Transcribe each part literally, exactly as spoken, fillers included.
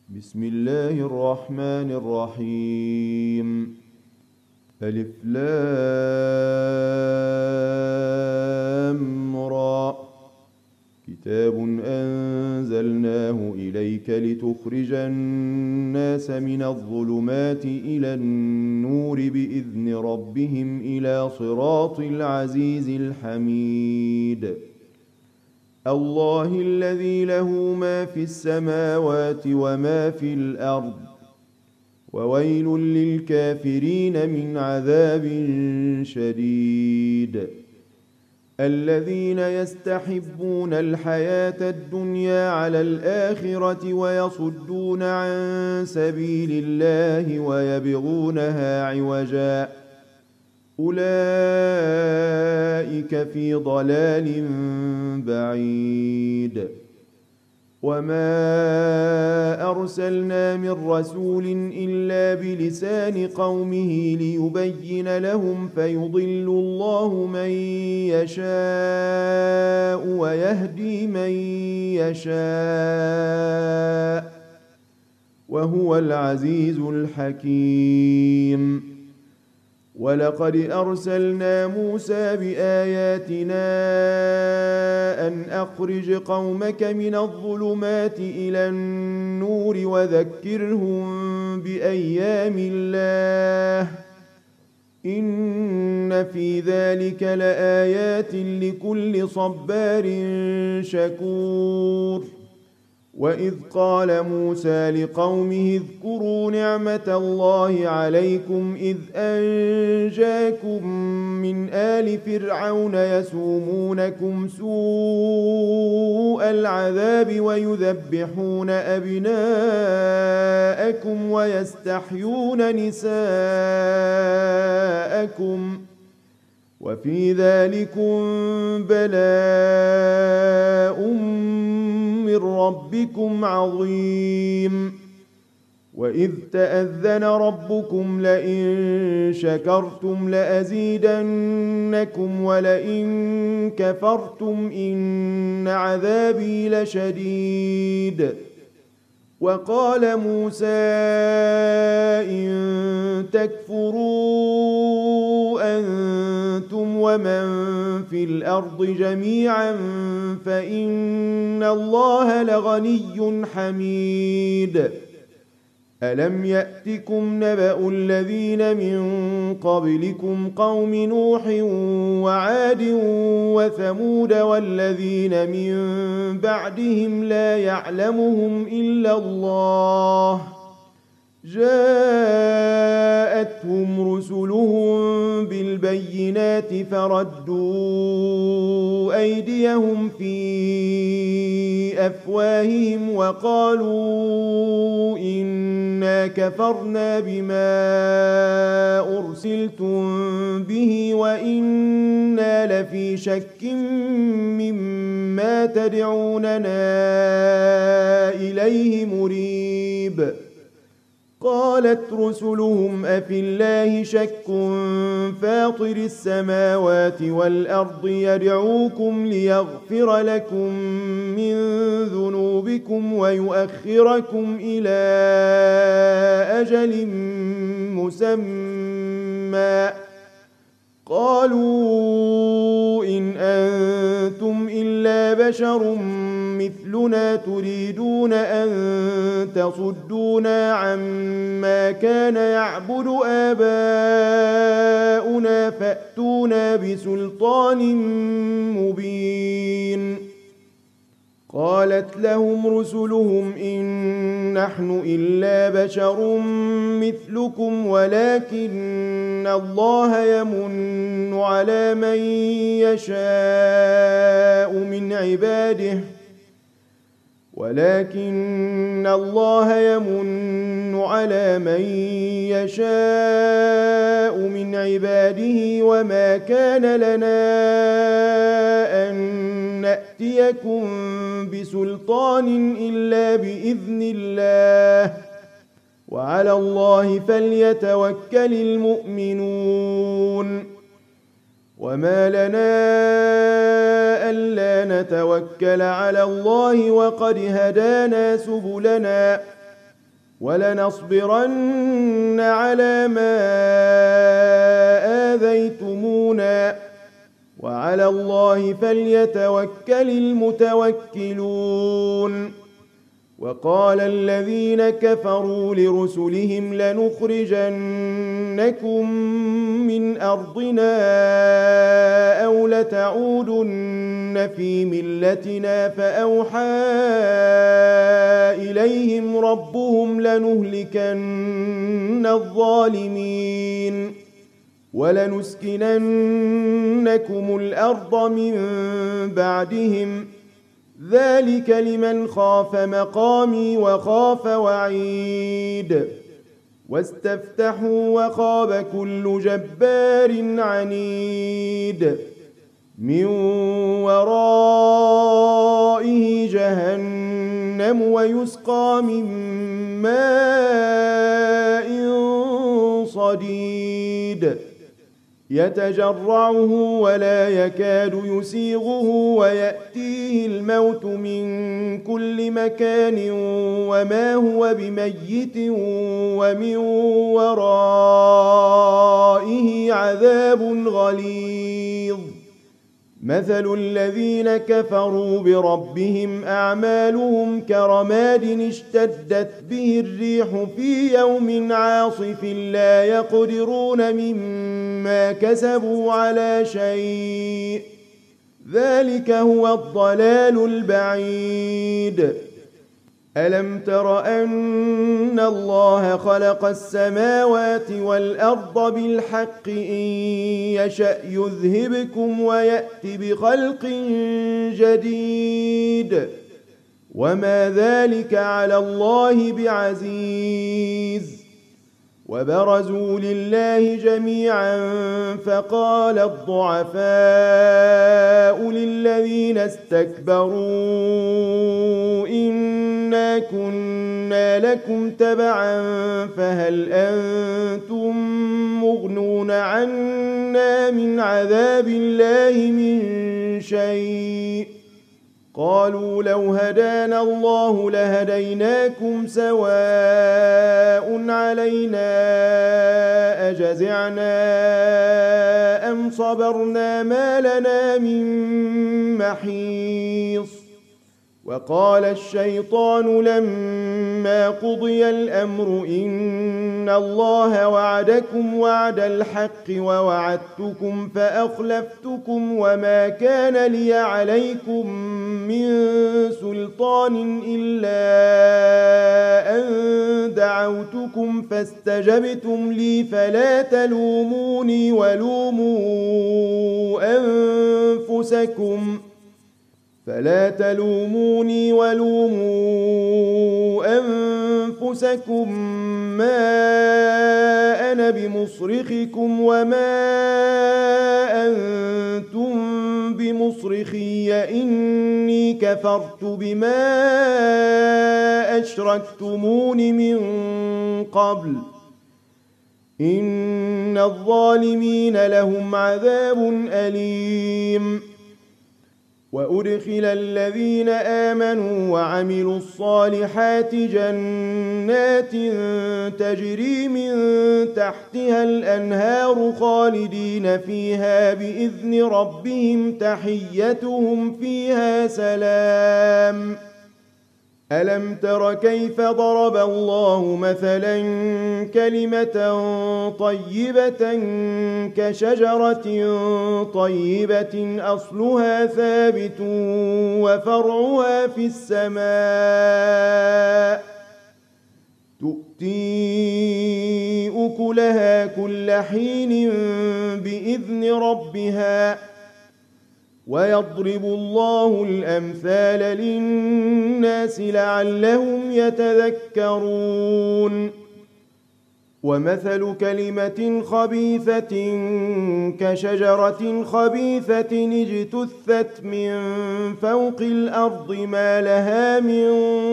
بسم الله الرحمن الرحيم. ألف لام را. كتاب أنزلناه إليك لتخرج الناس من الظلمات إلى النور بإذن ربهم إلى صراط العزيز الحميد. الله الذي له ما في السماوات وما في الأرض، وويل للكافرين من عذاب شديد. الذين يستحبون الحياة الدنيا على الآخرة ويصدون عن سبيل الله ويبغونها عوجا، أولئك في ضلال بعيد. وما أرسلنا من رسول إلا بلسان قومه ليبين لهم، فيضل الله من يشاء ويهدي من يشاء، وهو العزيز الحكيم. ولقد أرسلنا موسى بآياتنا أن أخرج قومك من الظلمات إلى النور وذكرهم بأيام الله، إن في ذلك لآيات لكل صبار شكور. وإذ قال موسى لقومه اذكروا نعمة الله عليكم إذ أنجاكم من آل فرعون يسومونكم سوء العذاب ويذبحون أبناءكم ويستحيون نساءكم، وفي ذلكم بلاء من ربكم عظيم. وإذ تأذن ربكم لئن شكرتم لأزيدنكم ولئن كفرتم إن عذابي لشديد. وقال موسى إن تكفروا أنتم ومن في الأرض جميعا فإن الله لغني حميد. ألم يأتكم نبأ الذين من قبلكم قوم نوح وعاد وثمود والذين من بعدهم لا يعلمهم إلا الله، جاءتهم رسلهم بالبينات فردوا أيديهم في أفواههم وقالوا إنا كفرنا بما أرسلتم به وإنا لفي شك مما تدعوننا إليه مريب. قالت رسلهم أفي الله شك فاطر السماوات والأرض يدعوكم ليغفر لكم من ذنوبكم ويؤخركم إلى أجل مسمى، قالوا إن أنتم إلا بشر مثلنا تريدون أن تصدونا عما كان يعبد آباؤنا فأتونا بسلطان مبين. قالت لهم رسلهم إن نحن إلا بشر مثلكم ولكن الله يمن على من يشاء من عباده ولكن الله يمن على من يشاء من عباده وما كان لنا أن نأتيكم بسلطان إلا بإذن الله، وعلى الله فليتوكل المؤمنون. وما لنا ألا نتوكل على الله وقد هدانا سبلنا ولنصبرن على ما آذيتمونا وعلى الله فليتوكل المتوكلون. وقال الذين كفروا لرسلهم لنخرجنكم من أرضنا أو لتعودن في ملتنا فأوحى إليهم ربهم لنهلكن الظالمين ولنسكننكم الأرض من بعدهم ذلك لمن خاف مقامي وخاف وعيد. واستفتحوا وخاب كل جبار عنيد من ورائه جهنم ويسقى من ماء صديد يتجرعه ولا يكاد يسيغه ويأتيه الموت من كل مكان وما هو بميت ومن ورائه عذاب غليظ. مثل الذين كفروا بربهم أعمالهم كرماد اشتدت به الريح في يوم عاصف لا يقدرون مما كسبوا على شيء ذلك هو الضلال البعيد. ألم تر أن الله خلق السماوات والأرض بالحق إن يشأ يذهبكم ويأت بخلق جديد وما ذلك على الله بعزيز. وبرزوا لله جميعا فقال الضعفاء للذين استكبروا إنا كنا لكم تبعا فهل أنتم مغنون عنا من عذاب الله من شيء قالوا لو هدانا الله لهديناكم سواء علينا أجزعنا أم صبرنا ما لنا من محيص. وقال الشيطان لما قضي الأمر إن الله وعدكم وعد الحق ووعدتكم فأخلفتكم وما كان لي عليكم من سلطان إلا أن دعوتكم فاستجبتم لي فلا تلوموني ولوموا أنفسكم فلا تلوموني ولوموا أنفسكم ما أنا بمصرخكم وما أنتم بمصرخي إني كفرت بما أشركتمون من قبل إن الظالمين لهم عذاب أليم. وأدخل الذين آمنوا وعملوا الصالحات جنات تجري من تحتها الأنهار خالدين فيها بإذن ربهم تحيتهم فيها سلام. ألم تر كيف ضرب الله مثلا كلمة طيبة كشجرة طيبة أصلها ثابت وفرعها في السماء تؤتي أكلها كل حين بإذن ربها ويضرب الله الأمثال للناس لعلهم يتذكرون. ومثل كلمة خبيثة كشجرة خبيثة اجتثت من فوق الأرض ما لها من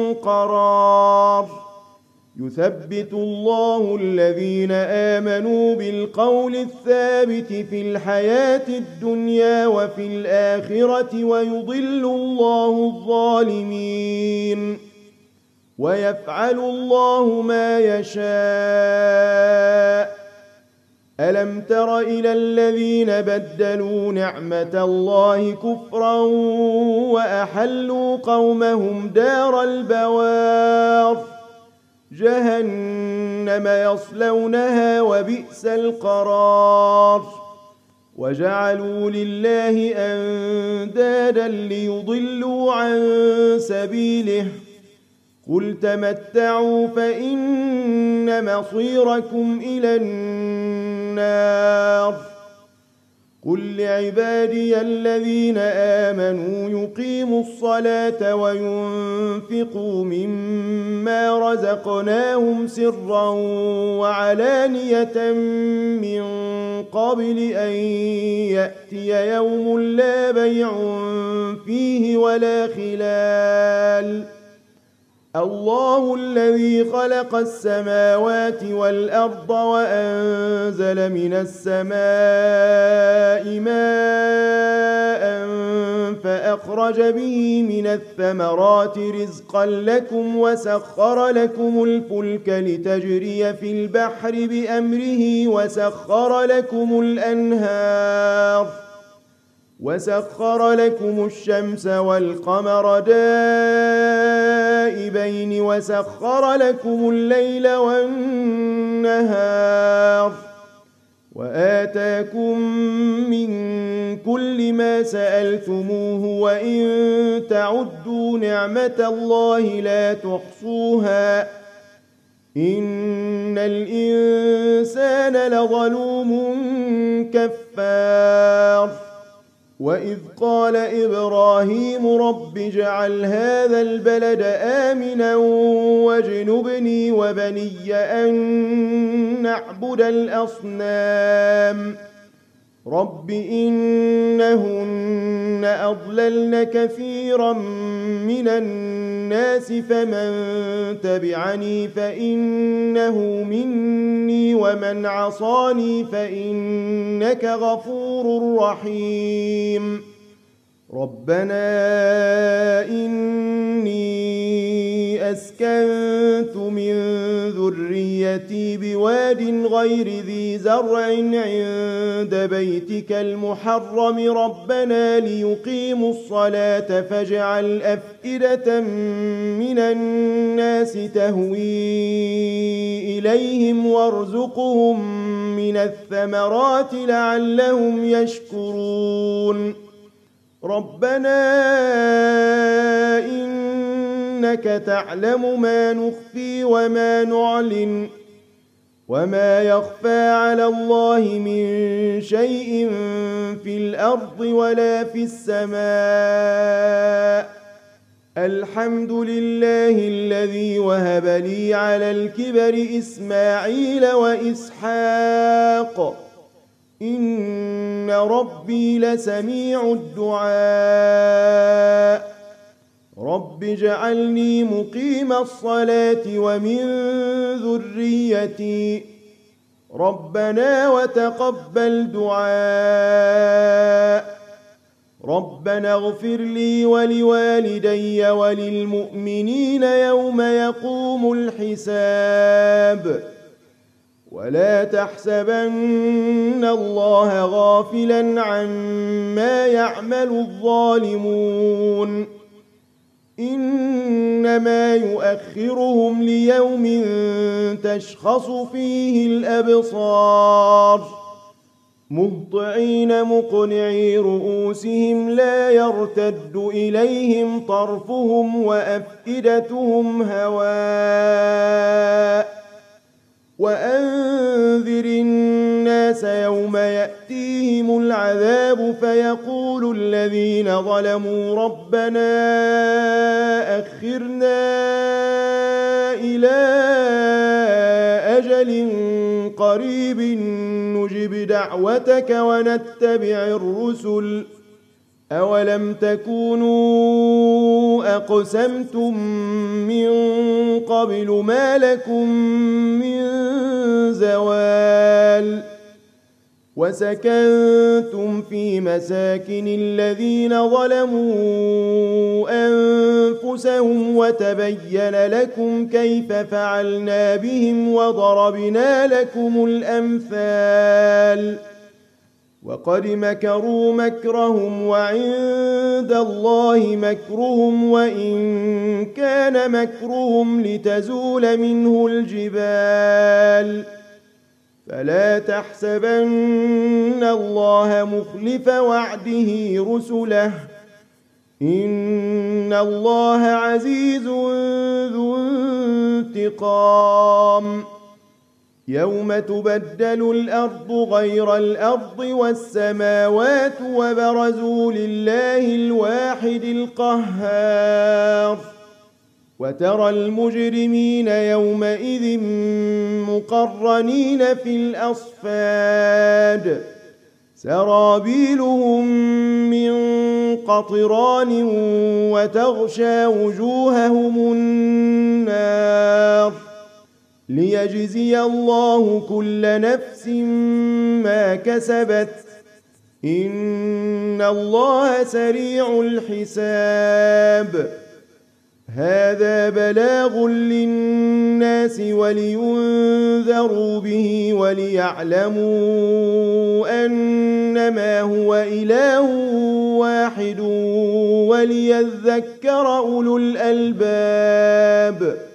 قرار يثبت الله الذين آمنوا بالقول الثابت في الحياة الدنيا وفي الآخرة ويضل الله الظالمين. ويفعل الله ما يشاء. ألم تر إلى الذين بدلوا نعمة الله كفرا وأحلوا قومهم دار البوار جهنم يصلونها وبئس القرار وجعلوا لله أندادا ليضلوا عن سبيله قل تمتعوا فإن مصيركم إلى النار قل لعبادي الذين آمنوا يقيموا الصلاة وينفقوا مما رزقناهم سرا وعلانية من قبل أن يأتي يوم لا بيع فيه ولا خلال الله الذي خلق السماوات والأرض وأنزل من السماء ماء فأخرج به من الثمرات رزقا لكم وسخر لكم الفلك لتجري في البحر بأمره وسخر لكم الأنهار وسخر لكم الشمس والقمر دائبين وسخر لكم الليل والنهار وآتاكم من كل ما سألتموه وإن تعدوا نعمة الله لا تحصوها إن الإنسان لظلوم كفار وإذ قال إبراهيم رب اجعل هذا البلد آمنا واجنبني وبني أن نعبد الأصنام رب إنهن أضللن كثيرا من الناس فمن تبعني فإنه مني ومن عصاني فإنك غفور رحيم ربنا إني أسكنت من ذريتي بواد غير ذي زرع عند بيتك المحرم ربنا ليقيموا الصلاة فاجعل أفئدة من الناس تهوي إليهم وارزقهم من الثمرات لعلهم يشكرون ربنا إنك تعلم ما نخفي وما نعلن وما يخفى على الله من شيء في الأرض ولا في السماء الحمد لله الذي وهب لي على الكبر إسماعيل وإسحاق إن ربي لسميع الدعاء رب اجعلني مقيم الصلاة ومن ذريتي ربنا وتقبل دعاء ربنا اغفر لي ولوالدي وللمؤمنين يوم يقوم الحساب ولا تحسبن الله غافلا عما يعمل الظالمون إنما يؤخرهم ليوم تشخص فيه الأبصار مهطعين مقنعي رؤوسهم لا يرتد إليهم طرفهم وأفئدتهم هواء وأنذر الناس يوم يأتيهم العذاب فيقول الذين ظلموا ربنا أخرنا إلى أجل قريب نجب دعوتك ونتبع الرسل أولم تكونوا أقسمتم من قبل ما لكم من زوال وسكنتم في مساكن الذين ظلموا أنفسهم وتبين لكم كيف فعلنا بهم وضربنا لكم الأمثال وقد مكروا مكرهم وعند الله مكرهم وإن كان مكرهم لتزول منه الجبال فلا تحسبن الله مخلف وعده رسله إن الله عزيز ذو انتقام يوم تبدل الأرض غير الأرض والسماوات وبرزوا لله الواحد القهار وترى المجرمين يومئذ مقرنين في الأصفاد سرابيلهم من قطران وتغشى وجوههم النار ليجزي الله كل نفس ما كسبت إن الله سريع الحساب هذا بلاغ للناس ولينذروا به وليعلموا أنما هو إله واحد وليذكر أولو الألباب